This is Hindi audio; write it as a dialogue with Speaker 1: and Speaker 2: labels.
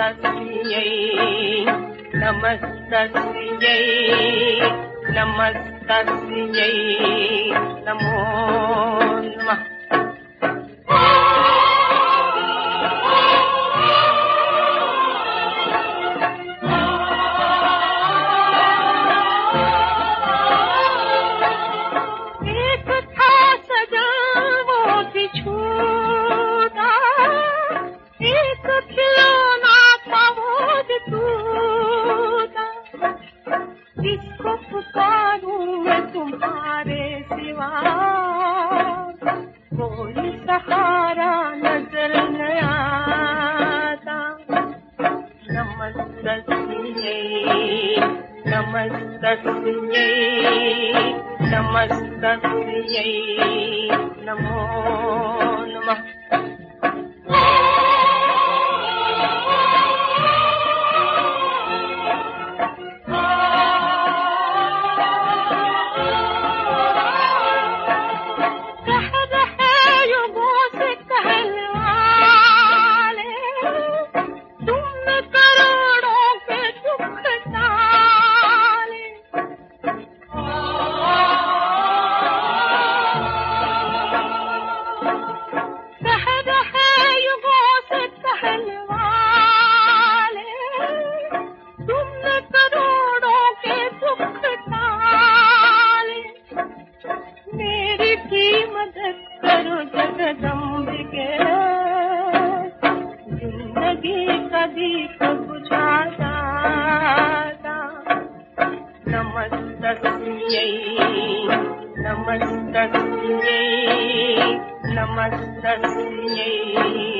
Speaker 1: नमस्तस्यै नमो नमः। एक था सजा वो भी छूटा, एक खिलौना था वो भी टूटा। किसको पुकारूं मैं तुम्हारे सिवा, कोई सहारा नजर न आता। नमस्तस्यै नमस्तस्यै नमस्तस्यै नमो नमः। जिंदगी का दीप बुझा जाता। नमस्तस्यै नमस्तस्यै नमस्तस्यै।